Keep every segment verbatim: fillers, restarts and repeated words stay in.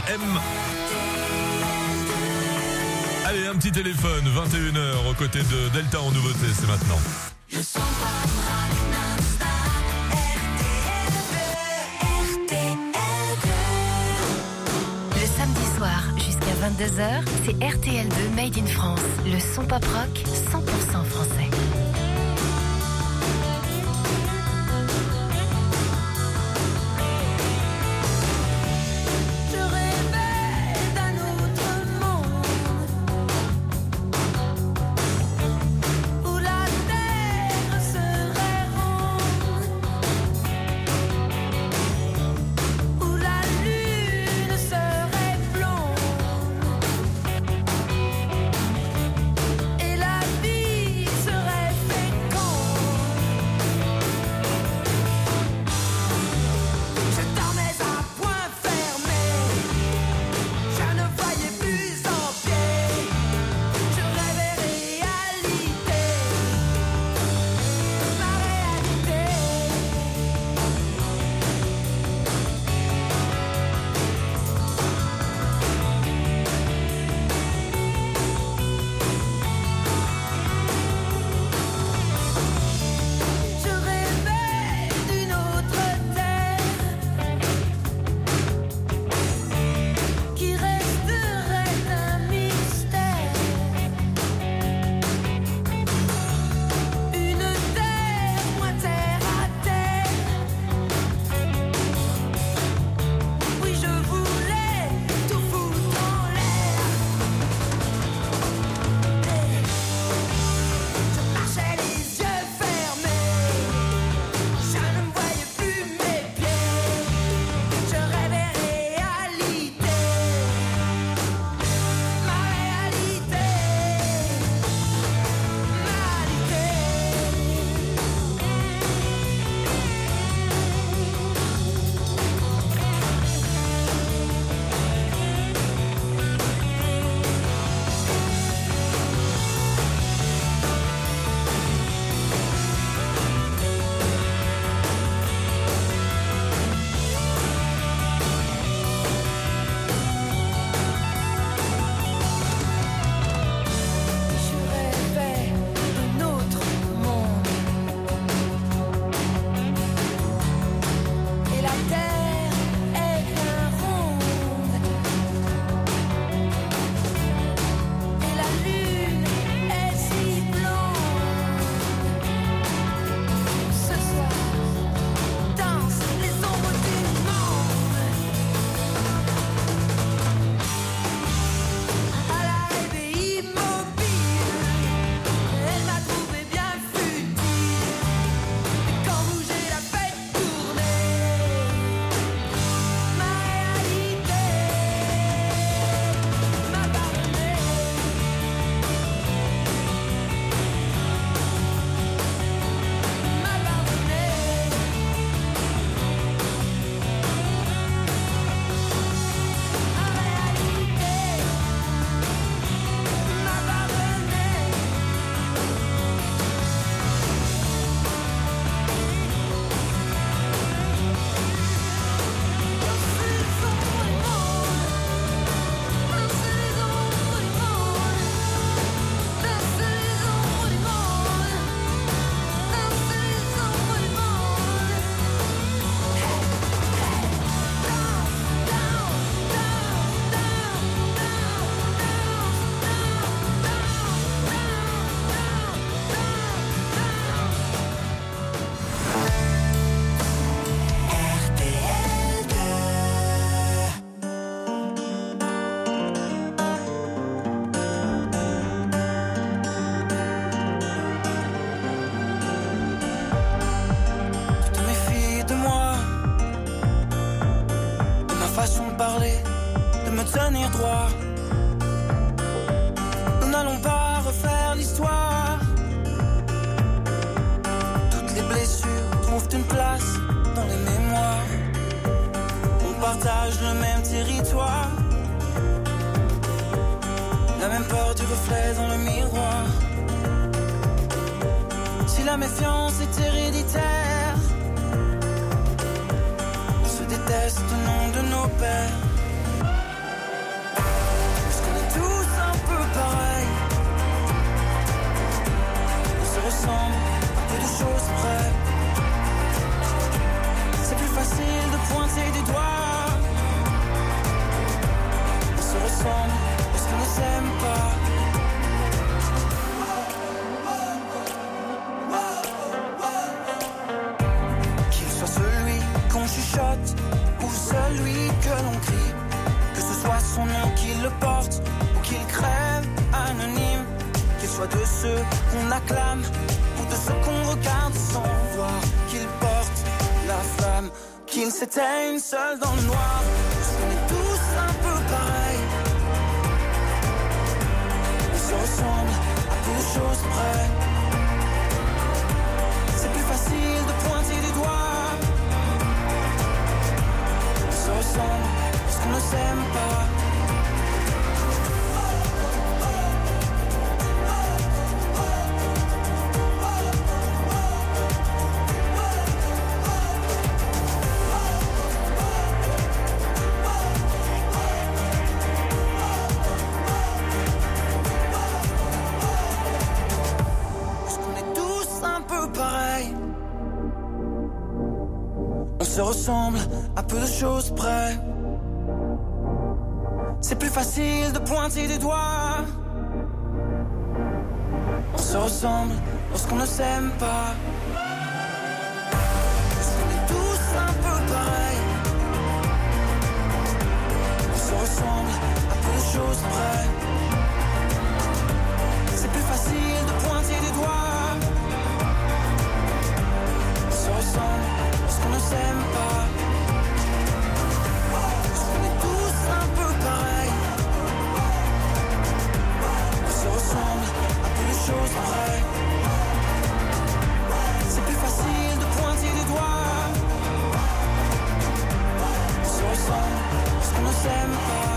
M. Allez, un petit téléphone, vingt et une heures, aux côtés de Delta en nouveauté, c'est maintenant. Le son non-stop, R T L deux. Le samedi soir jusqu'à vingt-deux heures, c'est R T L deux Made in France. Le son pop rock cent pour cent français. tenir droit. Nous n'allons pas refaire l'histoire. Toutes les blessures trouvent une place dans les mémoires. On partage le même territoire, la même peur du reflet dans le miroir. Si la méfiance est héréditaire, on se déteste au nom de nos pères. le porte ou qu'il crève anonyme, qu'il soit de ceux qu'on acclame ou de ceux qu'on regarde sans voir, qu'il porte la flamme, qu'il s'éteigne seul dans le noir. Parce qu'on est tous un peu pareils, on se ressemble à peu de choses près. C'est plus facile de pointer du doigt. On se ressemble parce qu'on ne s'aime pas. On se ressemble à peu de choses près. C'est plus facile de pointer du doigt. On se ressemble lorsqu'on ne s'aime pas. Parce qu'on est tous un peu pareils. On se ressemble à peu de choses près. C'est plus facile de pointer du doigt. On se ressemble lorsqu'on ne s'aime pas. Parce qu'on est tous un peu pareils. On se ressemble à peu de choses près. C'est plus facile de pointer du doigt. On se ressemble parce qu'on ne s'aime pas.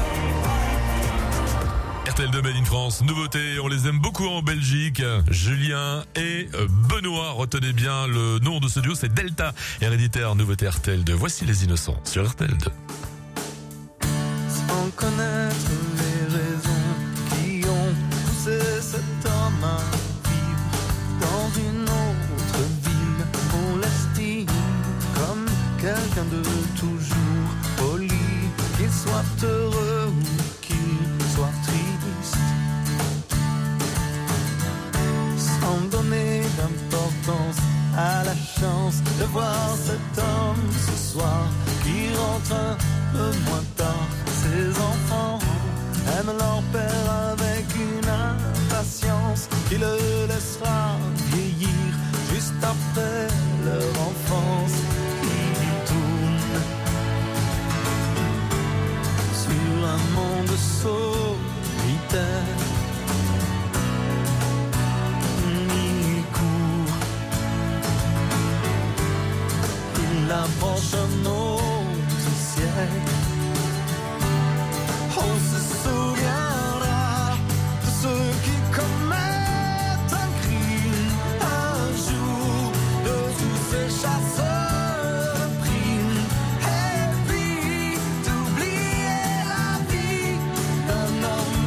R T L deux Made in France, nouveauté, on les aime beaucoup en Belgique. Julien et Benoît, retenez bien le nom de ce duo, c'est Delta, héréditaire, nouveauté R T L deux. Voici Les Innocents sur R T L deux. Sans connaître les raisons qui ont poussé cet homme à vivre dans une autre ville, on l'estime comme quelqu'un de toujours poli, qu'il soit heureux ou qu'il soit triste. Sans donner d'importance à la chance de voir cet homme ce soir qui rentre un peu moins tard. Ses enfants aiment leur père avec une impatience qui le laissera vieillir juste après leur enfance. Il tourne sur un monde solitaire. Il approche un autre siècle. On se souviendra de ceux qui commettent un crime un jour, de tous ces chasseurs de primes. Et puis d'oublier la vie d'un homme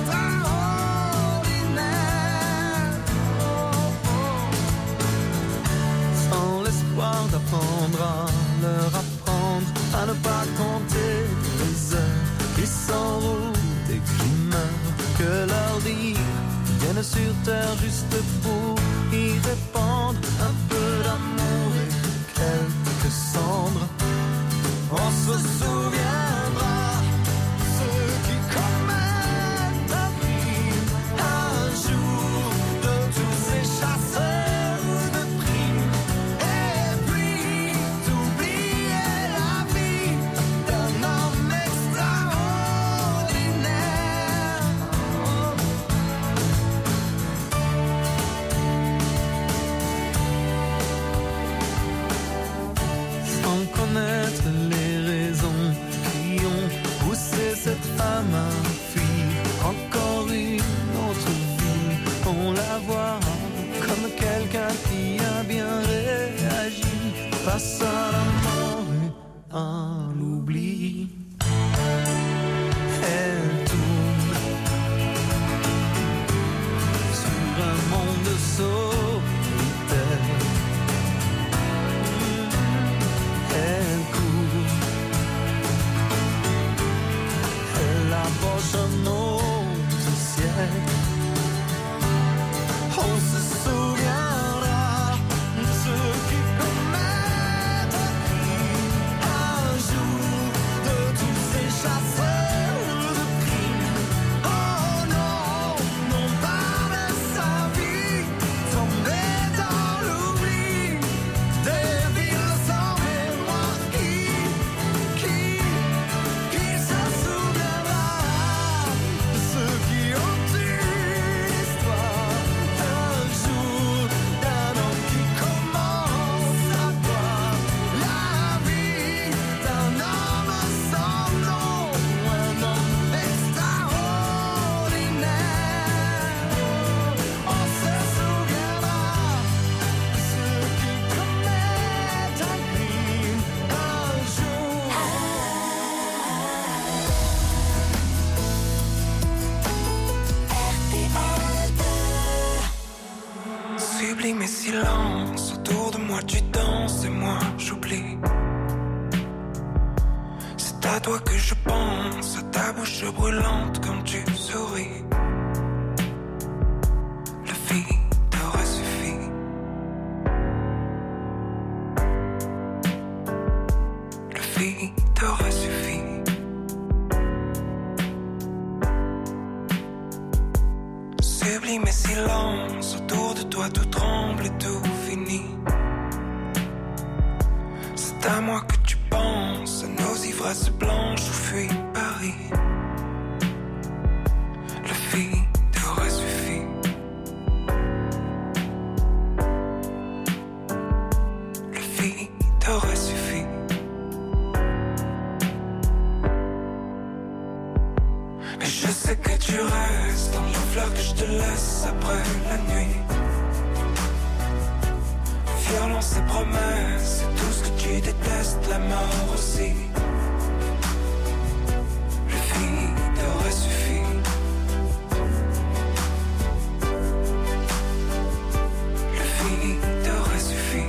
extraordinaire. Oh, oh. Sans l'espoir d'apprendre à leur apprendre à ne pas compter les heures qui s'enroulent et qui meurent, que leur dire viennent sur terre juste pour y répandre un peu d'amour et quelques cendres. On se souviendra de ceux qui commettent un crime un jour, de tous ces chasseurs de primes. Et puis d'oublier la vie d'un homme extraordinaire. Sublime et silence, autour de moi tu danses et moi j'oublie. C'est à toi que je pense, à ta bouche brûlante quand tu souris. La vie t'aurait suffi. La vie t'aurait suffi. Sublime et silence, autour de toi tout tremble et tout finit. C'est à moi que tu penses, à nos ivresses blanches où fuit Paris. La vie t'aurait suffi. La vie t'aurait suffi. Mais je sais que tu restes dans les fleurs que je te laisse après la nuit. Violence et promesses, c'est tout ce que tu détestes, la mort aussi. La vie t'aurait suffi. La vie t'aurait suffi.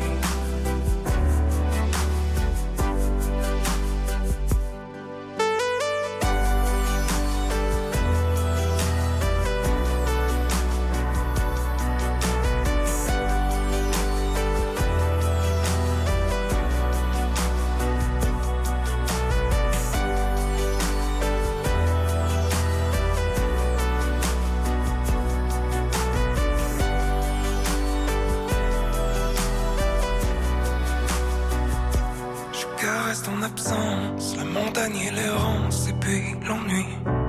Ton absence, la montagne et l'errance et puis l'ennui.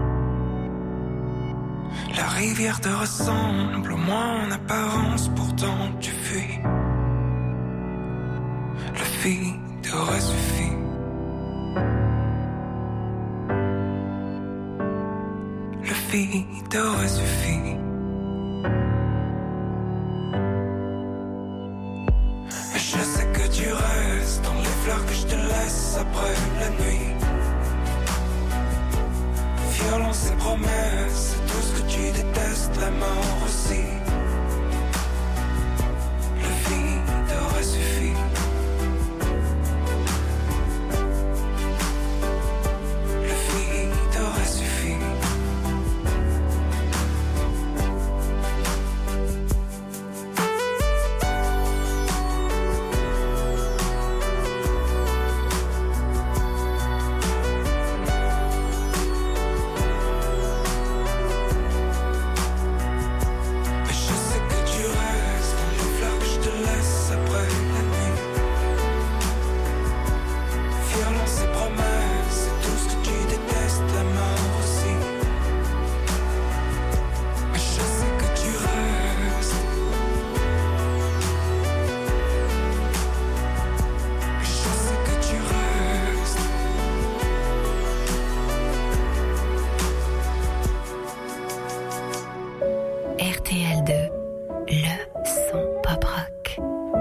La rivière te ressemble, au moins en apparence, pourtant tu fuis. La vie t'aurait suffi. La vie t'aurait suffi. Mais je sais que tu restes dans les fleurs que je te laisse après la nuit. Violence et promesses, c'est tout ce que tu détestes, la mort aussi. La vie t'aurait suffi. La vie t'aurait suffi. R T L deux, le son pop rock.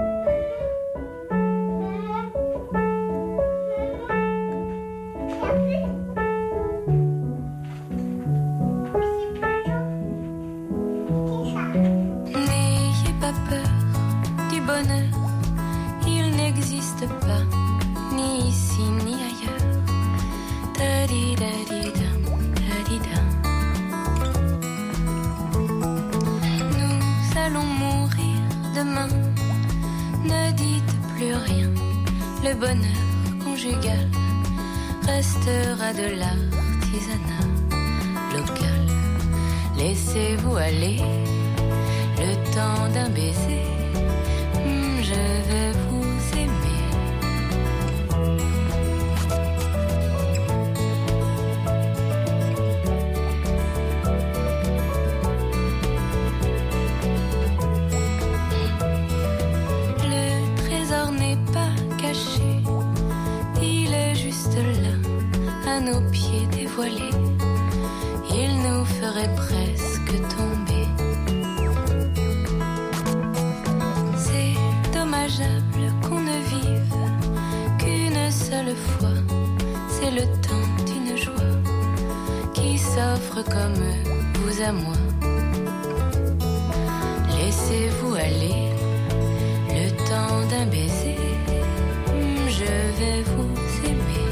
N'ayez pas peur du bonheur, il n'existe pas, ni ici ni ailleurs. Ta-di-da-di-dam, ta-di-dam. Nous allons mourir demain, ne dites plus rien. Le bonheur conjugal restera de l'artisanat local. Laissez-vous aller, le temps d'un baiser, mmh, je vais vous aimer. Le trésor n'est pas caché, il est juste là, à nos pieds dévoilés. Il nous ferait presque tomber. C'est dommageable qu'on ne vive qu'une seule fois. C'est le temps d'une joie qui s'offre comme vous à moi. Laissez-vous aller, temps d'un baiser, je vais vous aimer.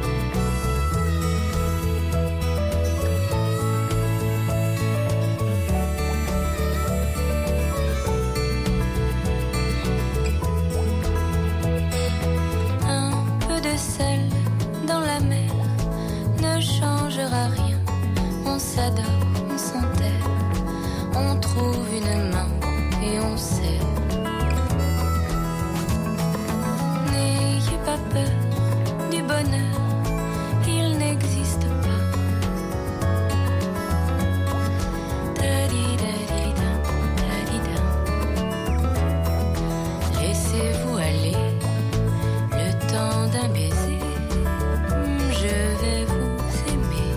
Un peu de sel dans la mer ne changera rien. On s'adore, on s'enterre, on trouve une main et on s'aime. N'ayez pas peur du bonheur, il n'existe pas. Ta-di-da-di-da, ta-di-da. Laissez-vous aller, le temps d'un baiser, je vais vous aimer.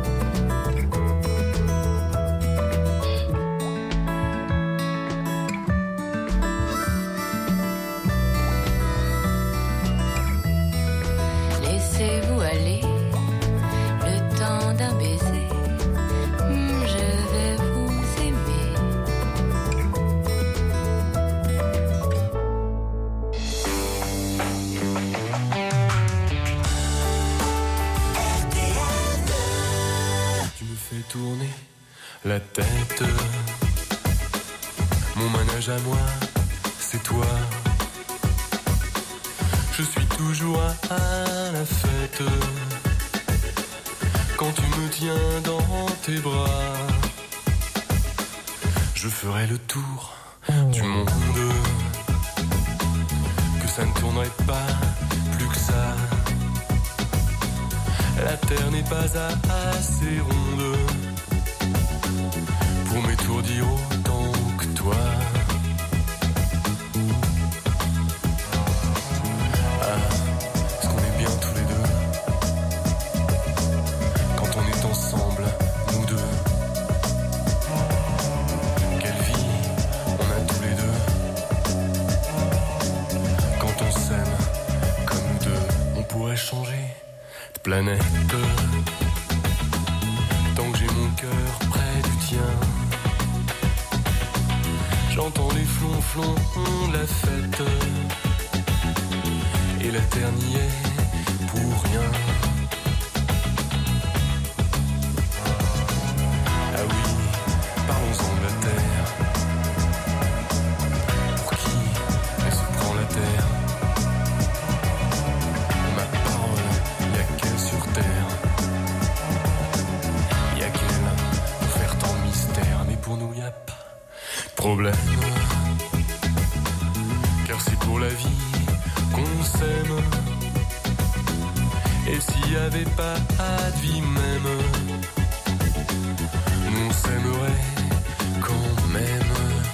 Laissez-vous aller, le temps d'un baiser, je vais vous aimer. Tu me fais tourner la tête. Mon manège à moi, c'est toi. Je suis toujours à la fête quand tu me tiens dans tes bras. Je ferai le tour du monde, que ça ne tournerait pas plus que ça. La terre n'est pas assez ronde pour m'étourdir autant que toi. Ah, est-ce qu'on est bien tous les deux quand on est ensemble, nous deux? Quelle vie on a tous les deux quand on s'aime comme nous deux. On pourrait changer de planète tant que j'ai mon cœur près du tien. J'entends les flonflons de la fête et la terre n'y est pour rien. Ah oui, parlons-en de la terre. Pour qui elle se prend la terre? Ma parole, y'a qu'elle sur terre. Y'a qu'elle pour faire tant de mystère. Mais pour nous y'a pas de problème, car c'est pour la vie qu'on s'aime. Et s'il y avait pas de vie même, nous on s'aimerait quand même.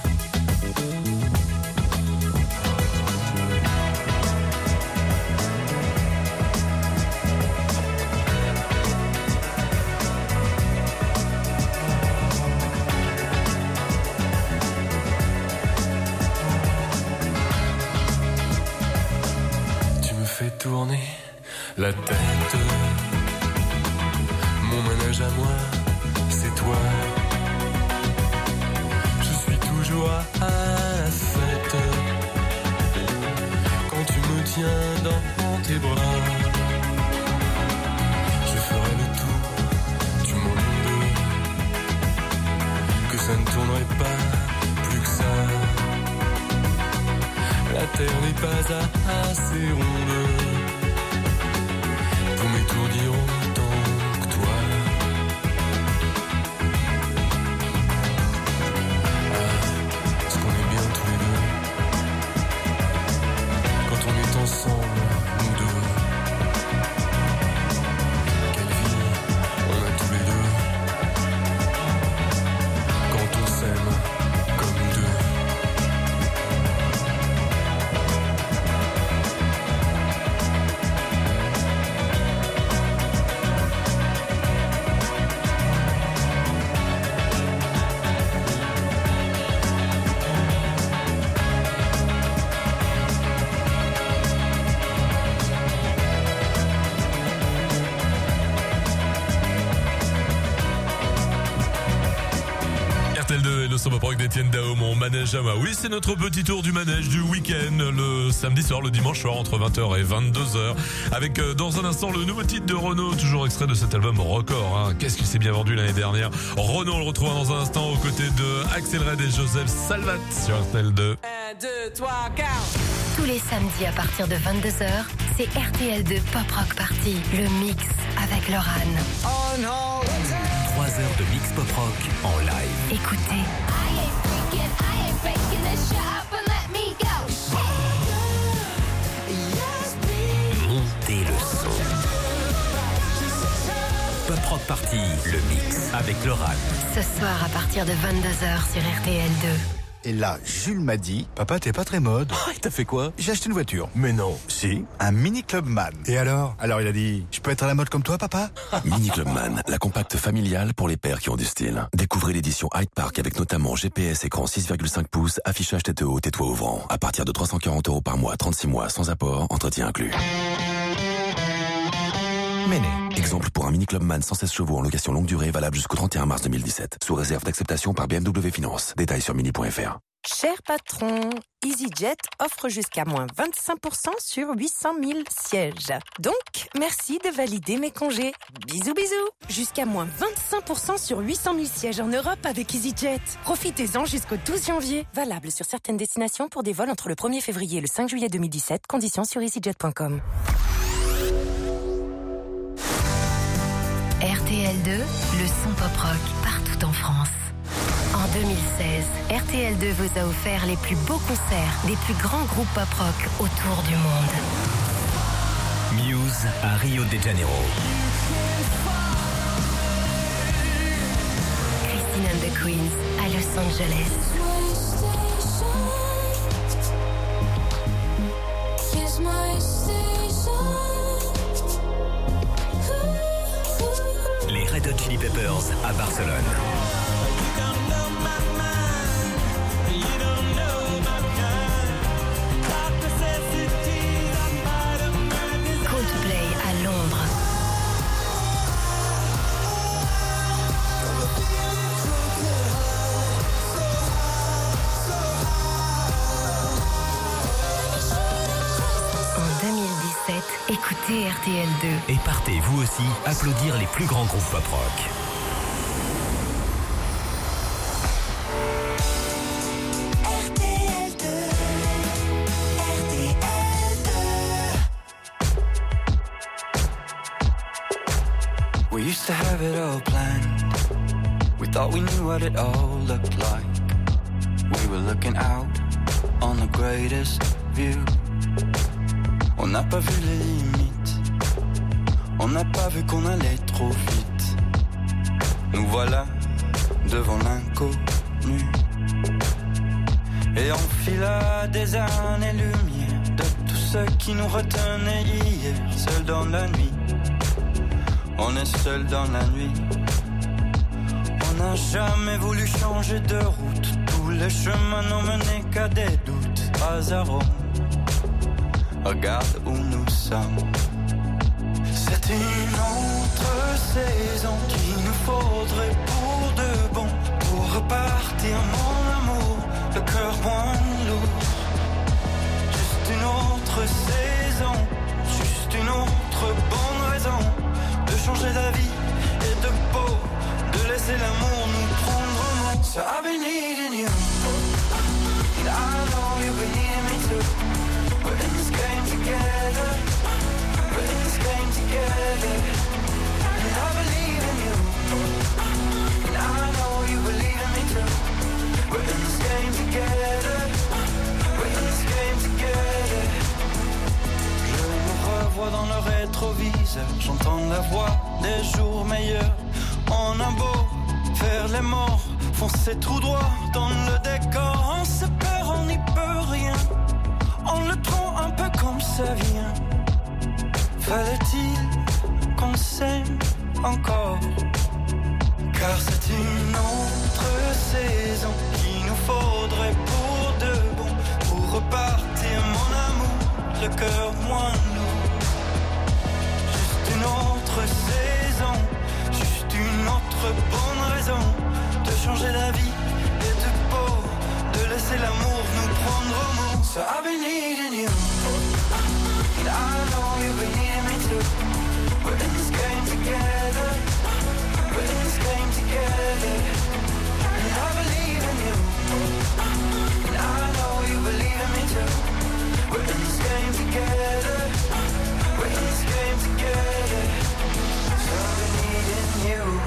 Tu me fais tourner la tête. Mon manège à moi, c'est toi. Je suis toujours à la fête quand tu me tiens dans tes bras. Je ferai le tour du monde, que ça ne tournerait pas plus que ça. La terre n'est pas assez ronde pour m'étourdir autant que toi. Ah, est-ce qu'on est bien tous les deux quand on est ensemble, nous deux? Quelle vie on a tous les deux quand on s'aime comme nous deux. le son pop rock d'Étienne Dao, mon manège à moi. Oui, c'est notre petit tour du manège du week-end, le samedi soir, le dimanche soir, entre vingt heures et vingt-deux heures. Avec, euh, dans un instant, le nouveau titre de Renaud, toujours extrait de cet album Record, hein. Qu'est-ce qu'il s'est bien vendu l'année dernière. Renaud, on le retrouve dans un instant aux côtés de Axel Red et Joseph Salvat sur R T L deux. un, deux, trois, quatre. Tous les samedis à partir de vingt-deux heures, c'est R T L deux Pop Rock Party, le mix avec Laurane. Oh non. trois heures de mix pop rock en live. Écoutez. Montez le son. Pop rock party, le mix avec Laurane. Ce soir à partir de vingt-deux heures sur R T L deux. Et là, Jules m'a dit, papa, t'es pas très mode. Oh, t'as fait quoi? J'ai acheté une voiture. Mais non. Si, un Mini Clubman. Et alors? Alors il a dit, je peux être à la mode comme toi, papa? Mini Clubman, la compacte familiale pour les pères qui ont du style. Découvrez l'édition Hyde Park avec notamment G P S écran six virgule cinq pouces, affichage tête haute et toit ouvrant. À partir de trois cent quarante euros par mois, trente-six mois, sans apport, entretien inclus. Méné. Exemple pour un Mini Clubman cent seize chevaux en location longue durée valable jusqu'au trente et un mars deux mille dix-sept. Sous réserve d'acceptation par B M W Finance. Détails sur mini point f r. Cher patron, EasyJet offre jusqu'à moins vingt-cinq pour cent sur huit cent mille sièges. Donc, merci de valider mes congés. Bisous bisous. Jusqu'à moins vingt-cinq pour cent sur huit cent mille sièges en Europe avec EasyJet. Profitez-en jusqu'au douze janvier. Valable sur certaines destinations pour des vols entre le premier février et le cinq juillet deux mille dix-sept. Conditions sur easyjet point com. R T L deux, le son pop rock partout en France. En deux mille seize, R T L deux vous a offert les plus beaux concerts des plus grands groupes pop rock autour du monde. Muse à Rio de Janeiro. Christine and the Queens à Los Angeles. Les Red Hot Chili Peppers à Barcelone. Coldplay à Londres. En deux mille dix-sept, écoutez R T L deux. Et partez vous aussi applaudir les plus grands groupes pop rock. We used to have it all planned. We thought we knew what it all looked like. We were looking out on the greatest view. On n'a pas vu les limites. On n'a pas vu qu'on allait trop vite. Nous voilà devant l'inconnu. Et on fila des années-lumière de tout ce qui nous retenait hier. Seul dans la nuit. On est seul dans la nuit. On n'a jamais voulu changer de route. Tous les chemins n'ont mené qu'à des doutes. Pas à Rome. Regarde où nous sommes. C'est une autre saison qu'il nous faudrait pour de bon. Pour repartir mon amour, le cœur moins lourd. Juste une autre saison. Juste une autre bonne raison de changer d'avis et de peau, de laisser l'amour nous prendre en main. So I've been needing you, and I know you've been needing me too. We're in this game together, we're in this game together. And I believe in you, and I know you believe in me too. We're in this game together, we're in this game together. Je me revois dans le rétroviseur, j'entends la voix des jours meilleurs. On a beau faire les morts, foncer tout droit dans le décor. On se perd, on n'y peut rien. On le prend un peu comme ça vient. Fallait-il qu'on s'aime encore? Car c'est une autre saison qu'il nous faudrait pour de bon. Pour repartir mon amour, le cœur moins lourd. Juste une autre saison, juste une autre bonne raison de changer la vie et de So I've been needing you, and I know you've been needing me too. We're in this game together, we're in this game together. And I believe in you, and I know you believe in me too. We're in this game together, we're in this game together. So I've been needing you.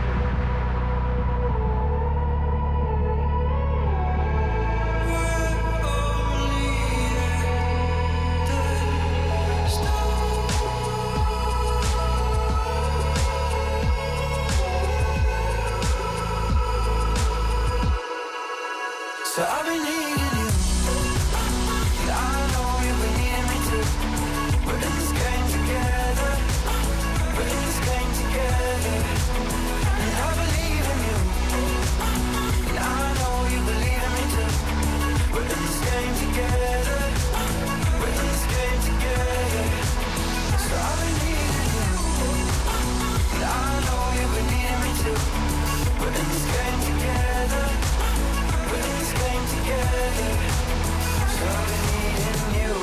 So I've been needing you, and I know you've been needing me too. We're in this game together, we're in this game together. And I believe in you, and I know you believe in me too. We're in this game together, we're in this game together. So I've been needing you, and I know you've been needing me too. We're in this game together, we're in this game together. So I've been needing you.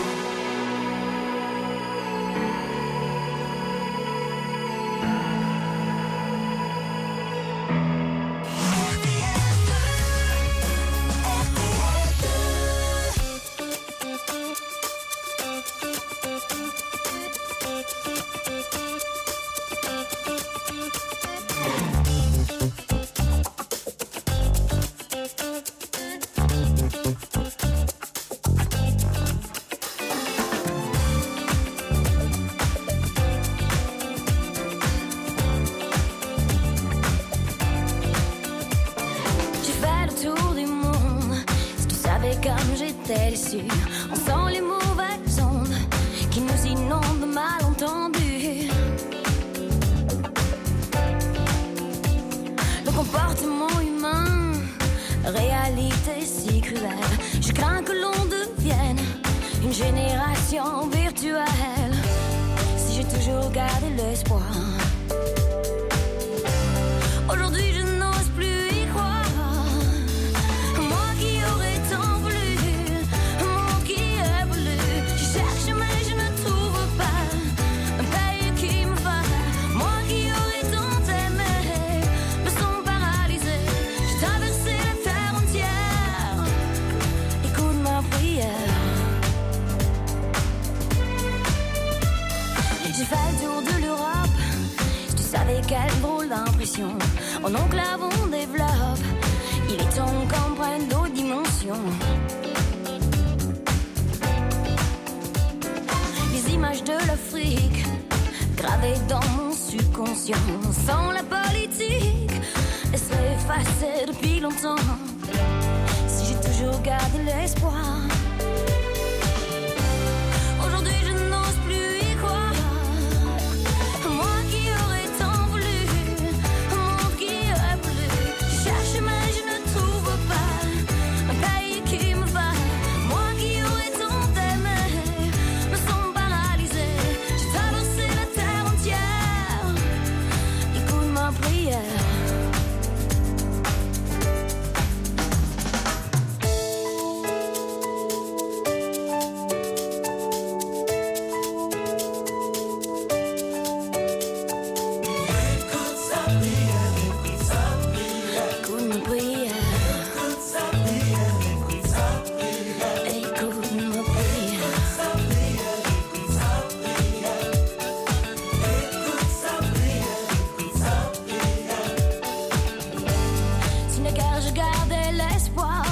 J'ai fait le tour du monde. Si tu savais comme j'étais déçue, on sent les mauvaises ondes qui nous inondent de malentendus. Le comportement humain, réalité si cruelle. Je crains que l'on devienne une génération virtuelle. Si j'ai toujours gardé l'espoir, aujourd'hui je n'ose plus y croire. Moi qui aurais tant voulu, un monde qui évolue. Je cherche mais je ne trouve pas un pays qui me va. Moi qui aurais tant aimé, me sens paralysée. J'ai traversé la terre entière, écoute ma prière. J'ai fait le tour de l'Europe. Si tu savais quelle drôle d'impression en enclave on développe. Il est temps qu'on prenne d'autres dimensions. Les images de l'Afrique gravées dans mon subconscient. Sans la politique, elles seraient effacées depuis longtemps. Si j'ai toujours gardé l'espoir, aujourd'hui je n'ose plus y croire. Moi qui aurais tant voulu, un monde qui évolue. Je cherche mais je ne trouve pas un pays qui me va. Moi qui aurais tant aimé, me sens paralysée. J'ai traversé la terre entière, écoute ma prière. Écoute ma prière. Écoute ma prière. Si naguère je gardais l'espoir,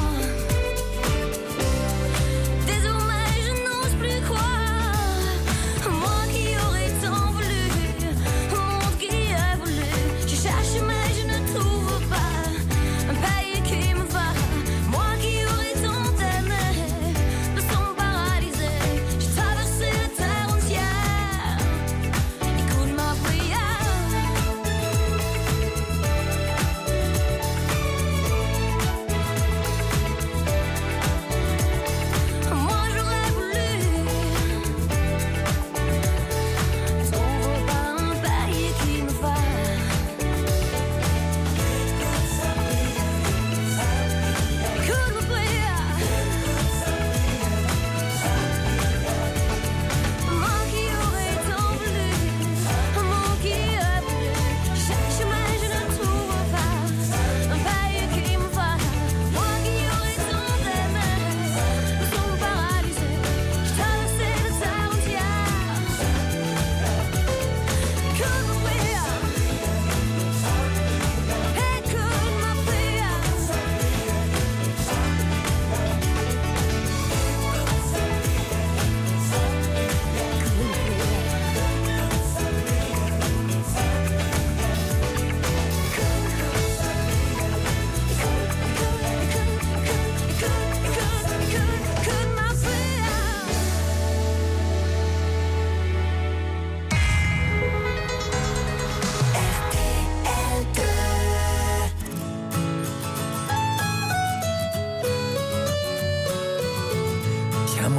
désormais je n'ose plus croire. Moi qui aurais tant voulu, un monde qui évolue. Je cherche mais je ne trouve pas un pays qui me va. Moi qui aurais tant aimé, me sens paralysée. J'ai traversé la terre entière, écoute ma prière.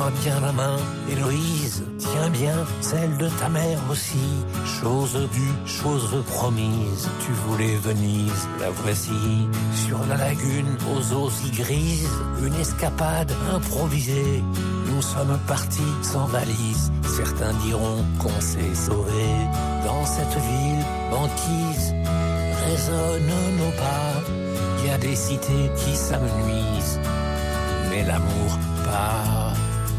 Tiens-moi bien la main, Héloïse, tiens bien celle de ta mère aussi. Chose due, chose promise, tu voulais Venise, la voici. Sur la lagune, aux eaux si grises, une escapade improvisée. Nous sommes partis sans valise, certains diront qu'on s'est sauvé. Dans cette ville banquise, résonnent nos pas. Il y a des cités qui s'amenuisent, mais l'amour part.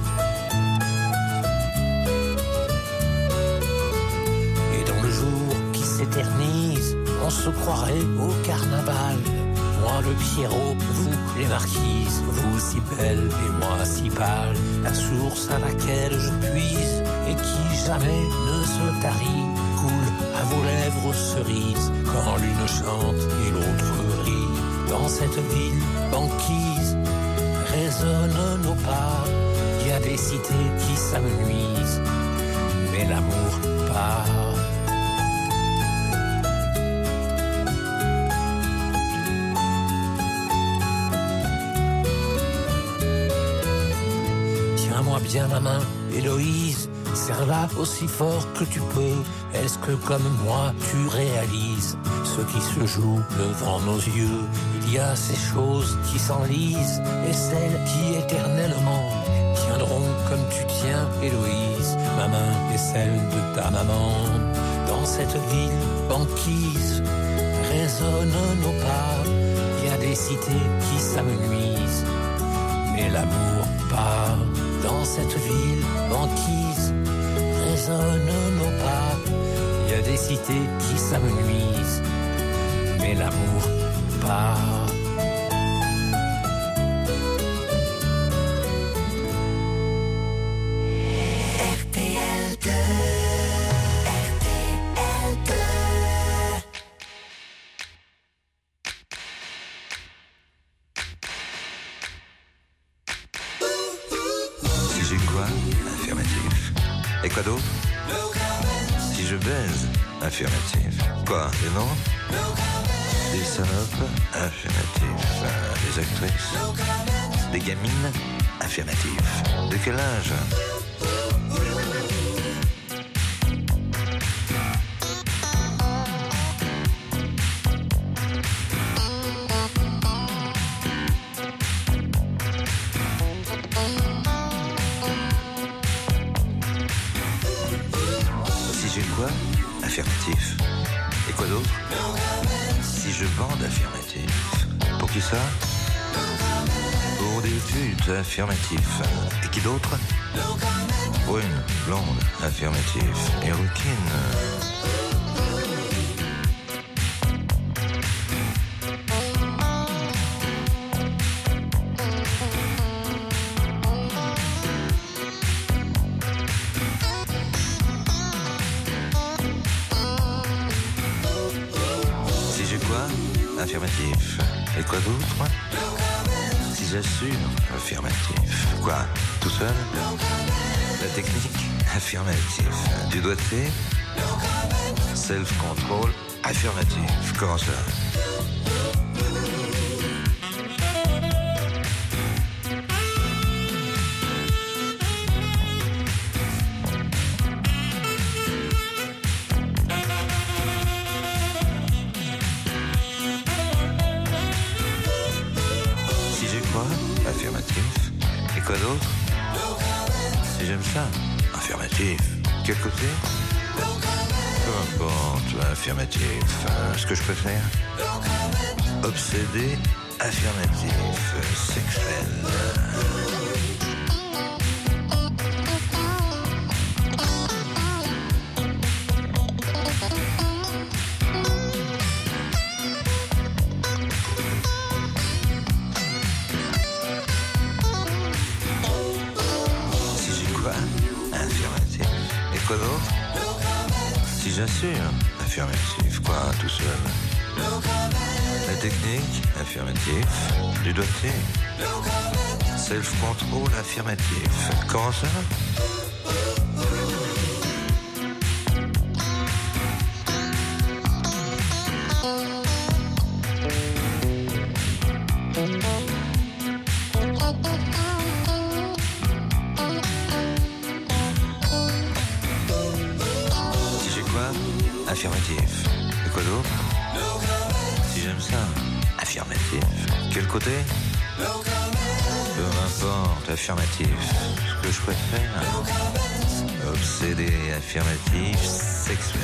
Et dans le jour qui s'éternise, on se croirait au carnaval. Moi le Pierrot, vous les marquises, vous si belle et moi si pâle. La source à laquelle je puise et qui jamais ne se tarit, coule à vos lèvres cerises quand l'une chante et l'autre rit. Dans cette ville banquise, résonnent nos pas. Il y a des cités qui s'amenuisent, mais l'amour part. Tiens-moi bien la main, Héloïse, serre-la aussi fort que tu peux. Est-ce que comme moi tu réalises ce qui se joue devant nos yeux? Il y a ces choses qui s'enlisent et celles qui éternellement tiendront comme tu tiens, Héloïse, ma main et celle de ta maman. Dans cette ville banquise, résonnent nos pas. Il y a des cités qui s'amenuisent, mais l'amour part. Dans cette ville banquise, résonnent nos pas. Il y a des cités qui s'amenuisent, mais l'amour part. R T L deux, R T L deux. Si j'ai quoi? Affirmatif. Et quoi d'autre? Si je baise? Affirmatif. Quoi? Des noms? Des salopes? Affirmatif. Des actrices? Des gamines? Affirmatif. De quel âge? Si j'ai quoi? Affirmatif. Et quoi d'autre? Si je bande? Affirmatif. Pour qui ça? Pour des putes? Affirmatif. Et qui d'autre? Brune, blonde? Affirmatif. Et rouquine? Si j'ai quoi? Affirmatif. Et quoi d'autre? Si j'assure? Affirmatif. Quoi? Tout seul? La technique? Affirmatif. Du doigté? Self-control? Affirmatif. Comment ça? Si j'ai quoi? Affirmatif. Et quoi d'autre? Si j'aime ça? Affirmatif. Quel côté? Peu importe, affirmatif. Euh, ce que je préfère? Obsédé, affirmatif, sexuel. Si j'ai quoi? Affirmatif. Et quoi d'autre? Si j'assure? Affirmatif. Quoi, tout seul? La technique? Affirmatif. Du doigté? Self-control? Affirmatif. Comment ça? affirmatif. Et quoi d'autre? Si j'aime ça, affirmatif. Quel côté? Peu importe, affirmatif. Ce que je préfère, obsédé, affirmatif, sexuel.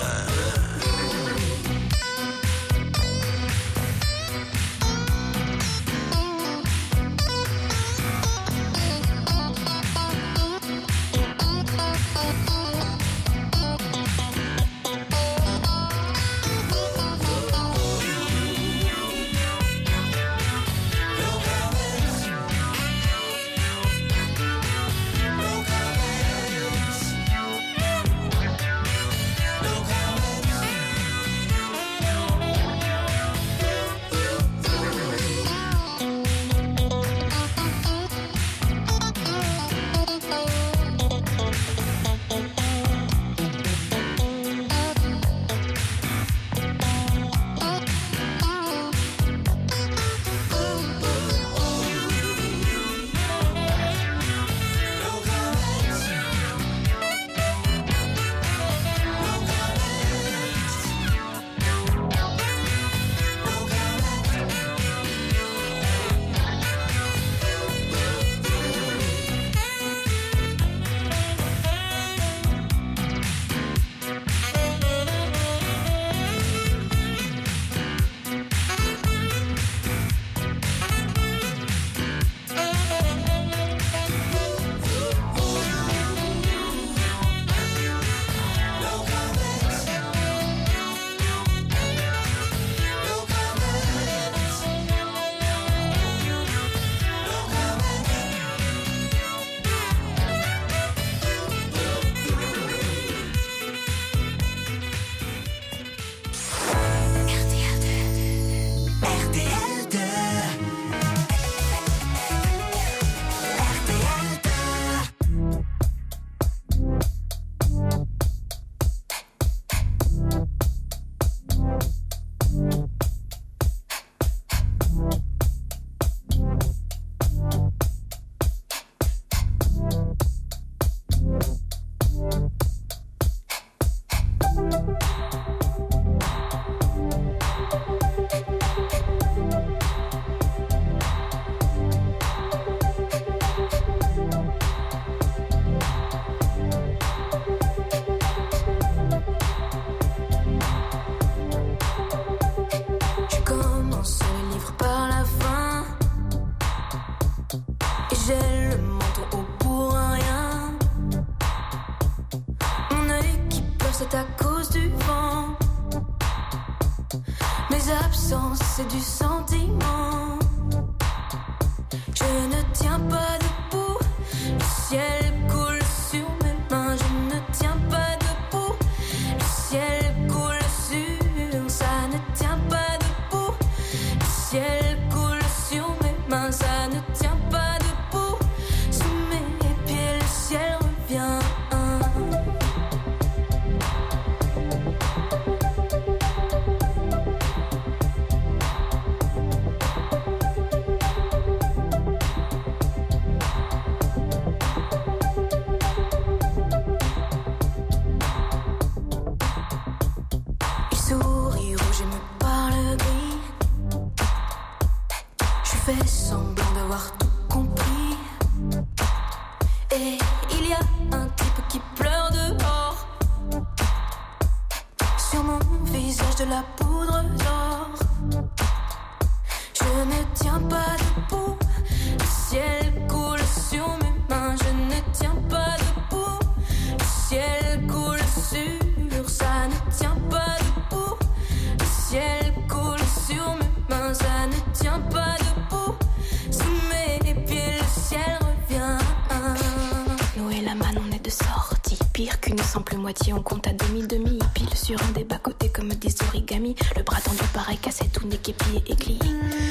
On compte à demi-demi, pile sur un des bas-côtés comme des origamis. Le bras tendu pareil, cassé tout nez, képi et éclit.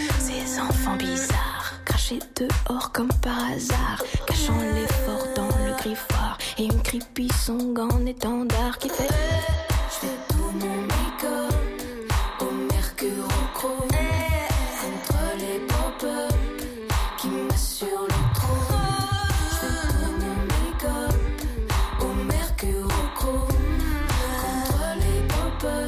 Ces enfants bizarres, crachés dehors comme par hasard, cachant l'effort dans le griffoir. Et une creepy song en étendard qui fait je fais tout mon make-up au mercure au chrome, contre les pop-up qui m'assurent le trône. Je fais tout mon make-up au mercure au chrome, contre les pop-up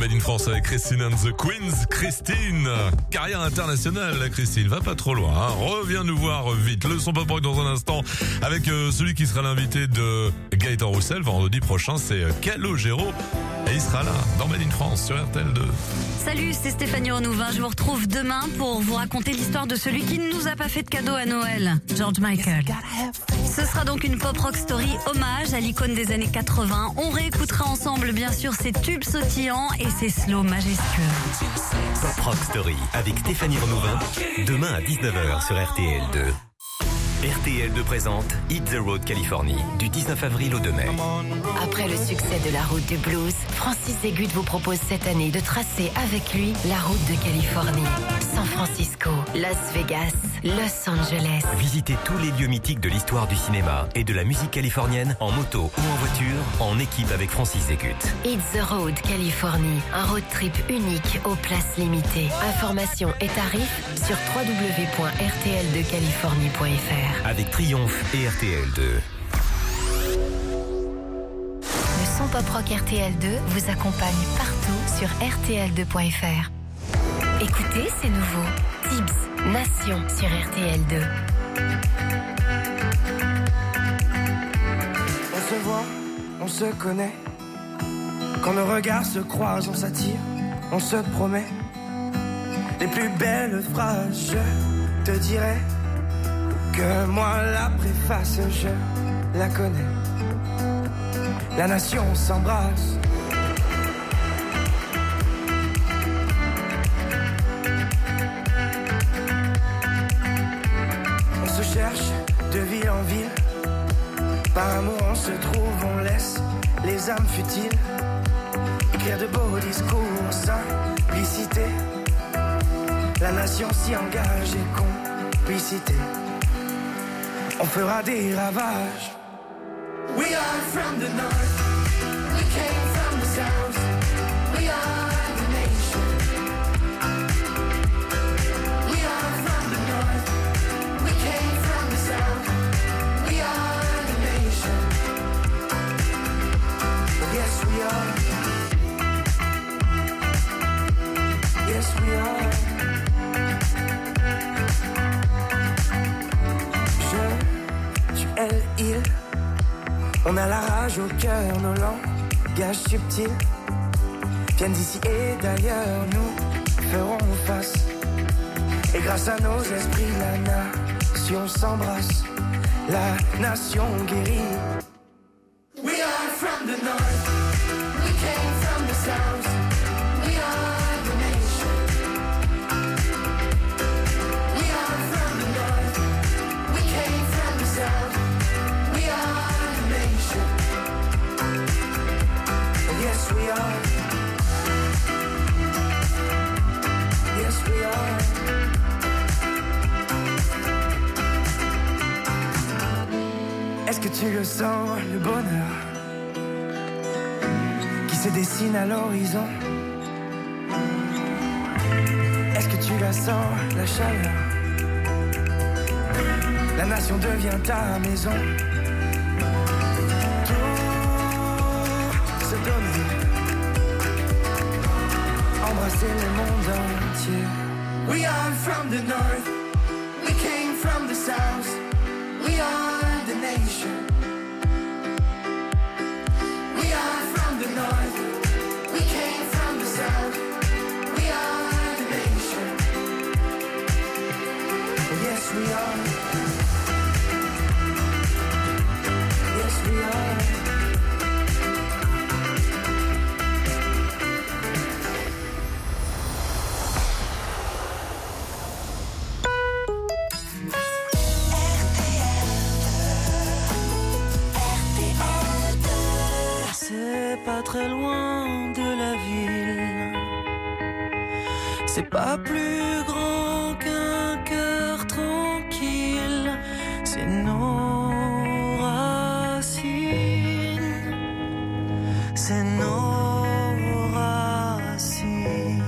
Made in France avec Christine and the Queens. Christine, carrière internationale, la Christine, va pas trop loin, hein. Reviens nous voir vite. Le son pop rock dans un instant avec euh, celui qui sera l'invité de Gaëtan Roussel vendredi prochain, c'est Calogero. Et il sera là, dans Made in France, sur R T L deux. Salut, c'est Stéphanie Renouvin. Je vous retrouve demain pour vous raconter l'histoire de celui qui ne nous a pas fait de cadeau à Noël, George Michael. Ce sera donc une pop rock story hommage à l'icône des années quatre-vingts. On réécoutera ensemble, bien sûr, ses tubes sautillants et ses slows majestueux. Pop Rock Story avec Stéphanie Renouvin, demain à dix-neuf heures sur R T L deux. R T L deux présente Hit the Road Californie du dix-neuf avril au deux mai. Après le succès de la route du blues, Francis Zégut vous propose cette année de tracer avec lui la route de Californie. San Francisco, Las Vegas, Los Angeles. Visitez tous les lieux mythiques de l'histoire du cinéma et de la musique californienne en moto ou en voiture, en équipe avec Francis Zégut. Hit the Road Californie, un road trip unique aux places limitées. Informations et tarifs sur w w w point r t l deux californie point f r. Avec Triomphe et R T L deux. Le son pop rock R T L deux vous accompagne partout sur r t l deux point f r. Écoutez, c'est nouveau. Tibbs, Nation sur R T L deux. On se voit, on se connaît. Quand nos regards se croisent, on s'attire, on se promet. Les plus belles phrases, je te dirai que moi la préface, je la connais. La nation s'embrasse. On se cherche de ville en ville. Par amour on se trouve, on laisse les âmes futiles écrire de beaux discours, simplicité. La nation s'y engage et complicité. On fera des ravages. We are from the north, we came from the south, we are the nation. We are from the north, we came from the south, we are the nation. Yes we are, yes we are. Je, tu, elle, il. On a la rage au cœur, nos langages subtils viennent d'ici et d'ailleurs, nous ferons face. Et grâce à nos esprits, la nation s'embrasse, la nation guérit. We are from the north, we came from the south, we are the nation. We are from the north, we came from the south, we are. Yes we are. Yes we are. Est-ce que tu le sens, le bonheur qui se dessine à l'horizon? Est-ce que tu la sens, la chaleur? La nation devient ta maison. Se donner, embrasser le monde entier. We are from the north, we came from the south, we are the nation. We are from the north, we came from the south, we are the nation. Yes we are. Yes we are. Pas très loin de la ville, c'est pas plus grand qu'un cœur tranquille, c'est nos racines, c'est nos racines.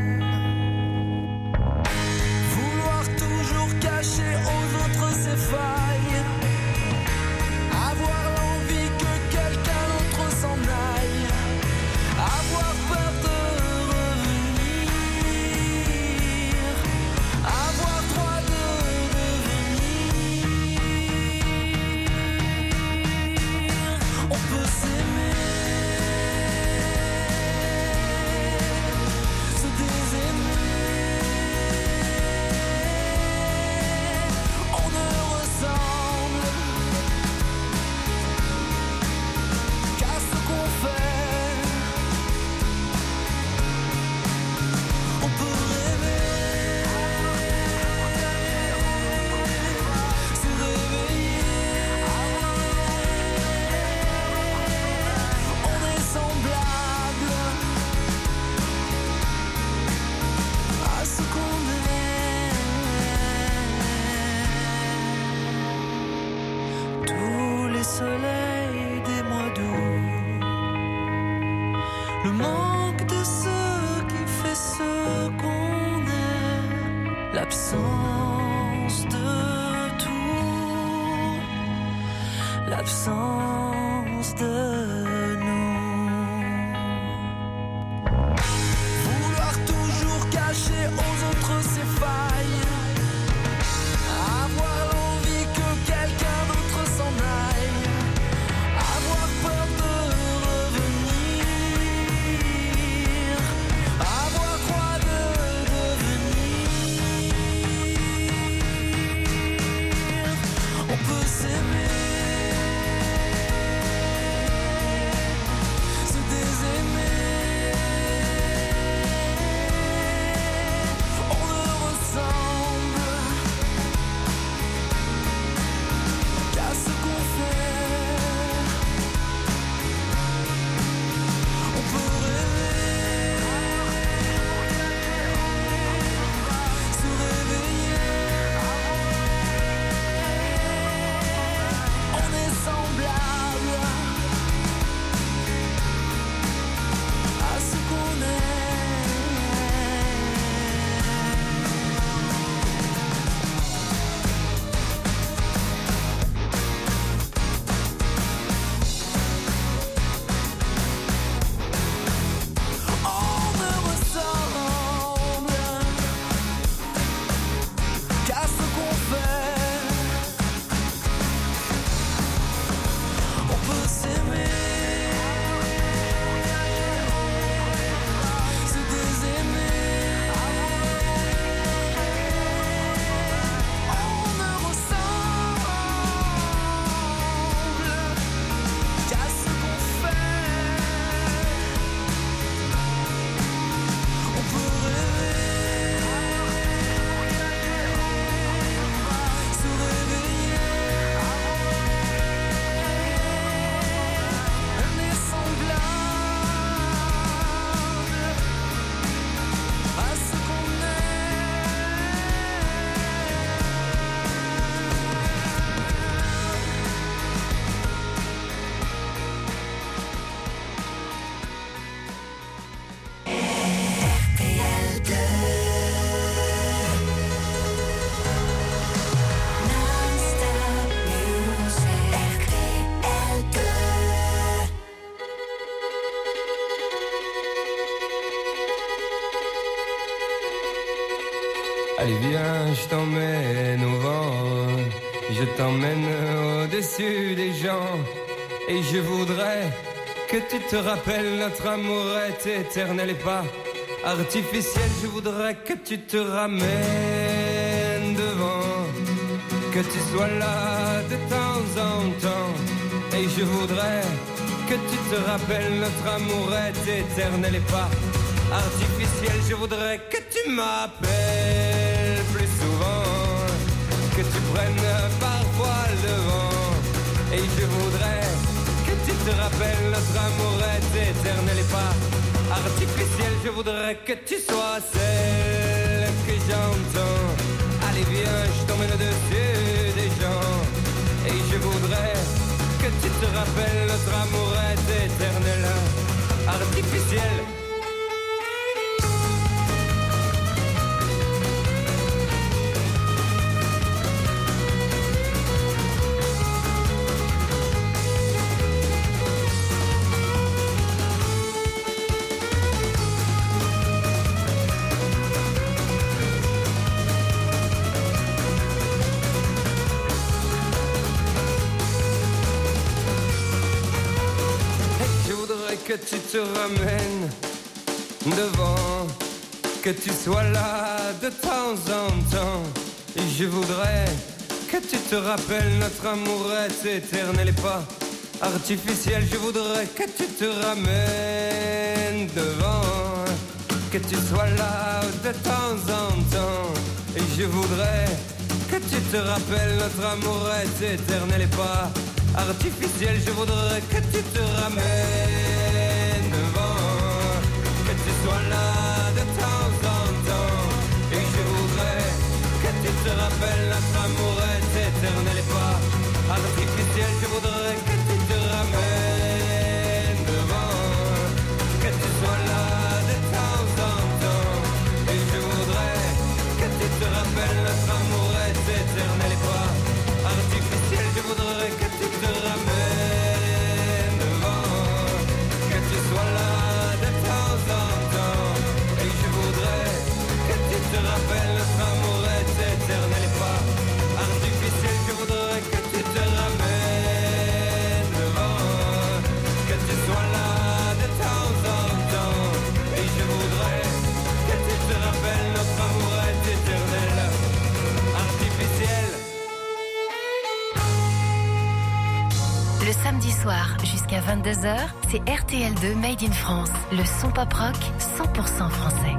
Vouloir toujours cacher aux autres ses failles, avoir l'envie que quelqu'un d'autre s'en aille, avoir peur de le manque de ce qui fait ce qu'on est, l'absence de tout, l'absence de nous. Vouloir toujours cacher aux autres ses failles, avoir l'envie que quelqu'un d'autre s'en aille, avoir peur de revenir, avoir quoi de devenir. On peut s'aimer, se désaimer, on ne ressemble qu'à ce qu'on fait. On peut rêver, se réveiller, on est semblable à ce qu'on est. On ne ressemble qu'à ce qu'on fait. On peut s'aimer, se désaimer, on ne ressemble qu'à ce qu'on fait. On peut rêver, se réveiller, on est semblable à ce qu'on Allez viens, je t'emmène au vent, je t'emmène au-dessus des gens, et je voudrais que tu te rappelles notre amour est éternel et pas artificiel. Je voudrais que tu te ramènes devant, que tu sois là de temps en temps, et je voudrais que tu te rappelles notre amour est éternel et pas artificiel. Je voudrais que tu m'appelles plus souvent, que tu prennes parfois le vent, et je voudrais que tu te rappelles notre amour est éternel et pas artificiel. Je voudrais que tu sois celle que j'entends. Allez viens, je t'emmène au-dessus des gens, et je voudrais que tu te rappelles notre amour est éternel, artificiel. Que tu te ramènes devant, que tu sois là de temps en temps, et je voudrais que tu te rappelles notre amour est éternel et pas artificiel. Je voudrais que tu te ramènes devant, que tu sois là de temps en temps, et je voudrais que tu te rappelles notre amour est éternel et pas artificiel. Je voudrais que tu te ramènes devant, que tu sois là de temps en temps, et je voudrais que tu te rappelles notre amour est éternel et pas artificiel. Je voudrais que tu te ramènes devant, que tu sois samedi soir jusqu'à vingt-deux heures, c'est R T L deux Made in France. Le son pop rock cent pour cent français.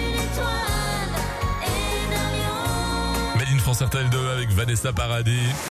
France R T L deux avec Vanessa Paradis.